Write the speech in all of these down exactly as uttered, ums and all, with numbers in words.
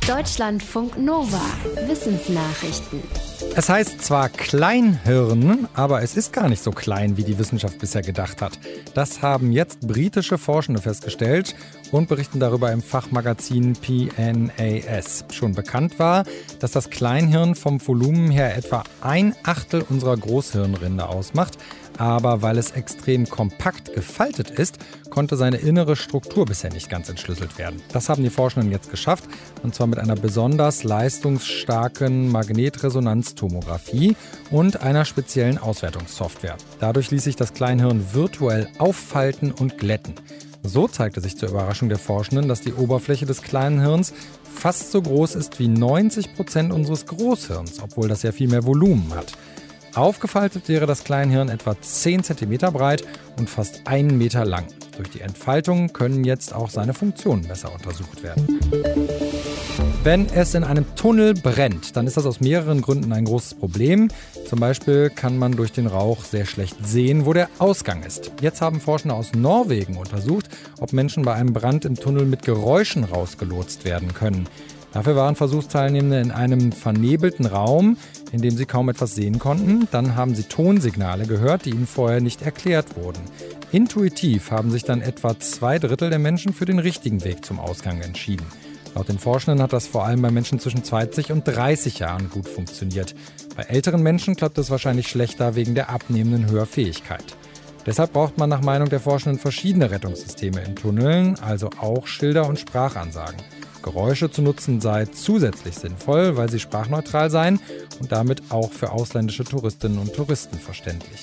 Deutschlandfunk Nova. Wissensnachrichten. Es heißt zwar Kleinhirn, aber es ist gar nicht so klein, wie die Wissenschaft bisher gedacht hat. Das haben jetzt britische Forschende festgestellt und berichten darüber im Fachmagazin P N A S. Schon bekannt war, dass das Kleinhirn vom Volumen her etwa ein Achtel unserer Großhirnrinde ausmacht. Aber weil es extrem kompakt gefaltet ist, konnte seine innere Struktur bisher nicht ganz entschlüsselt werden. Das haben die Forschenden jetzt geschafft, und zwar mit einer besonders leistungsstarken Magnetresonanztomographie und einer speziellen Auswertungssoftware. Dadurch ließ sich das Kleinhirn virtuell auffalten und glätten. So zeigte sich zur Überraschung der Forschenden, dass die Oberfläche des kleinen Hirns fast so groß ist wie neunzig Prozent unseres Großhirns, obwohl das ja viel mehr Volumen hat. Aufgefaltet wäre das Kleinhirn etwa zehn Zentimeter breit und fast einen Meter lang. Durch die Entfaltung können jetzt auch seine Funktionen besser untersucht werden. Wenn es in einem Tunnel brennt, dann ist das aus mehreren Gründen ein großes Problem. Zum Beispiel kann man durch den Rauch sehr schlecht sehen, wo der Ausgang ist. Jetzt haben Forschende aus Norwegen untersucht, ob Menschen bei einem Brand im Tunnel mit Geräuschen rausgelotst werden können. Dafür waren Versuchsteilnehmende in einem vernebelten Raum, in dem sie kaum etwas sehen konnten. Dann haben sie Tonsignale gehört, die ihnen vorher nicht erklärt wurden. Intuitiv haben sich dann etwa zwei Drittel der Menschen für den richtigen Weg zum Ausgang entschieden. Laut den Forschenden hat das vor allem bei Menschen zwischen zwanzig und dreißig Jahren gut funktioniert. Bei älteren Menschen klappt es wahrscheinlich schlechter wegen der abnehmenden Hörfähigkeit. Deshalb braucht man nach Meinung der Forschenden verschiedene Rettungssysteme in Tunneln, also auch Schilder und Sprachansagen. Geräusche zu nutzen sei zusätzlich sinnvoll, weil sie sprachneutral seien und damit auch für ausländische Touristinnen und Touristen verständlich.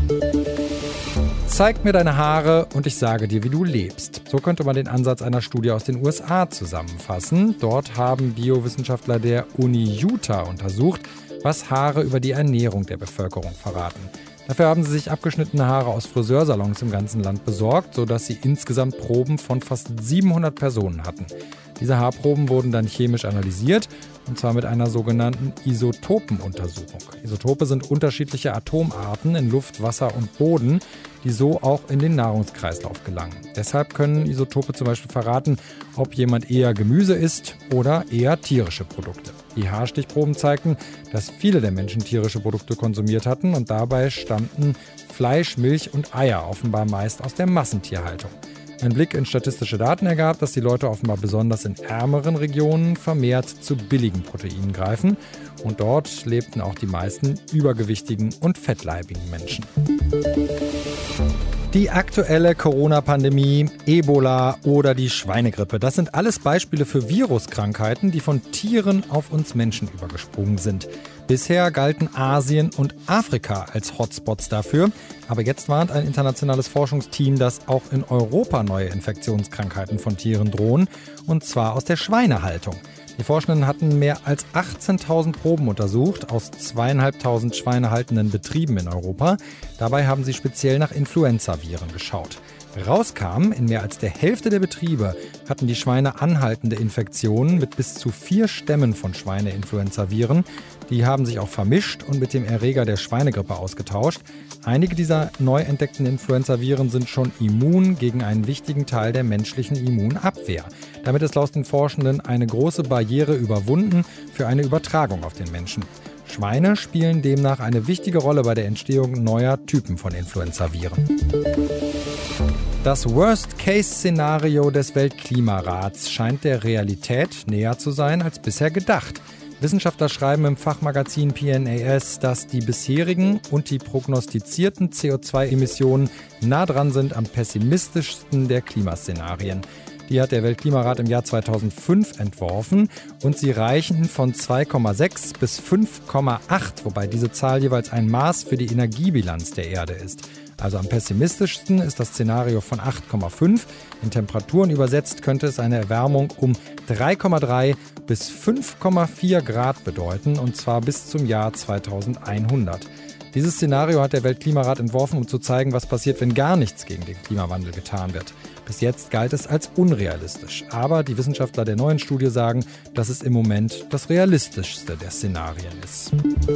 Zeig mir deine Haare und ich sage dir, wie du lebst. So könnte man den Ansatz einer Studie aus den U S A zusammenfassen. Dort haben Biowissenschaftler der Uni Utah untersucht, was Haare über die Ernährung der Bevölkerung verraten. Dafür haben sie sich abgeschnittene Haare aus Friseursalons im ganzen Land besorgt, sodass sie insgesamt Proben von fast siebenhundert Personen hatten. Diese Haarproben wurden dann chemisch analysiert, und zwar mit einer sogenannten Isotopenuntersuchung. Isotope sind unterschiedliche Atomarten in Luft, Wasser und Boden, die so auch in den Nahrungskreislauf gelangen. Deshalb können Isotope zum Beispiel verraten, ob jemand eher Gemüse isst oder eher tierische Produkte. Die Haarstichproben zeigten, dass viele der Menschen tierische Produkte konsumiert hatten, und dabei stammten Fleisch, Milch und Eier offenbar meist aus der Massentierhaltung. Ein Blick in statistische Daten ergab, dass die Leute offenbar besonders in ärmeren Regionen vermehrt zu billigen Proteinen greifen. Und dort lebten auch die meisten übergewichtigen und fettleibigen Menschen. Die aktuelle Corona-Pandemie, Ebola oder die Schweinegrippe, das sind alles Beispiele für Viruskrankheiten, die von Tieren auf uns Menschen übergesprungen sind. Bisher galten Asien und Afrika als Hotspots dafür, aber jetzt warnt ein internationales Forschungsteam, dass auch in Europa neue Infektionskrankheiten von Tieren drohen, und zwar aus der Schweinehaltung. Die Forschenden hatten mehr als achtzehntausend Proben untersucht aus zweieinhalbtausend schweinehaltenden Betrieben in Europa. Dabei haben sie speziell nach Influenzaviren geschaut. Rauskam, in mehr als der Hälfte der Betriebe hatten die Schweine anhaltende Infektionen mit bis zu vier Stämmen von Schweineinfluenzaviren. Die haben sich auch vermischt und mit dem Erreger der Schweinegrippe ausgetauscht. Einige dieser neu entdeckten Influenzaviren sind schon immun gegen einen wichtigen Teil der menschlichen Immunabwehr. Damit ist laut den Forschenden eine große Barriere überwunden für eine Übertragung auf den Menschen. Schweine spielen demnach eine wichtige Rolle bei der Entstehung neuer Typen von Influenzaviren. Das Worst-Case-Szenario des Weltklimarats scheint der Realität näher zu sein als bisher gedacht. Wissenschaftler schreiben im Fachmagazin P N A S, dass die bisherigen und die prognostizierten C O zwei Emissionen nah dran sind am pessimistischsten der Klimaszenarien. Die hat der Weltklimarat im Jahr zweitausendfünf entworfen und sie reichen von zwei Komma sechs bis fünf Komma acht, wobei diese Zahl jeweils ein Maß für die Energiebilanz der Erde ist. Also am pessimistischsten ist das Szenario von acht Komma fünf. In Temperaturen übersetzt könnte es eine Erwärmung um drei Komma drei bis fünf Komma vier Grad bedeuten, und zwar bis zum Jahr zweitausendeinhundert. Dieses Szenario hat der Weltklimarat entworfen, um zu zeigen, was passiert, wenn gar nichts gegen den Klimawandel getan wird. Bis jetzt galt es als unrealistisch. Aber die Wissenschaftler der neuen Studie sagen, dass es im Moment das realistischste der Szenarien ist.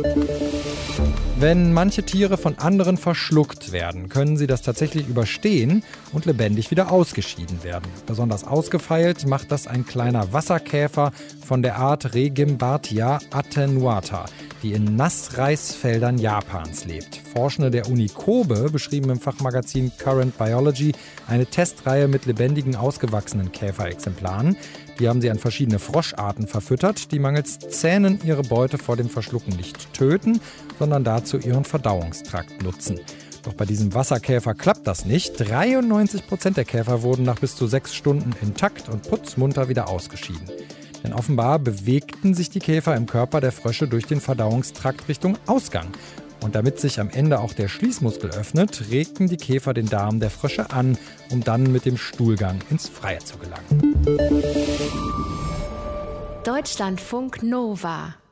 Wenn manche Tiere von anderen verschluckt werden, können sie das tatsächlich überstehen und lebendig wieder ausgeschieden werden. Besonders ausgefeilt macht das ein kleiner Wasserkäfer von der Art Regimbatia attenuata, die in Nassreisfeldern Japans lebt. Forschende der Uni Kobe beschrieben im Fachmagazin Current Biology eine Testreihe mit lebendigen, ausgewachsenen Käferexemplaren. Die haben sie an verschiedene Froscharten verfüttert, die mangels Zähnen ihre Beute vor dem Verschlucken nicht töten, sondern dazu ihren Verdauungstrakt nutzen. Doch bei diesem Wasserkäfer klappt das nicht. dreiundneunzig Prozent der Käfer wurden nach bis zu sechs Stunden intakt und putzmunter wieder ausgeschieden. Denn offenbar bewegten sich die Käfer im Körper der Frösche durch den Verdauungstrakt Richtung Ausgang. Und damit sich am Ende auch der Schließmuskel öffnet, regten die Käfer den Darm der Frösche an, um dann mit dem Stuhlgang ins Freie zu gelangen. Deutschlandfunk Nova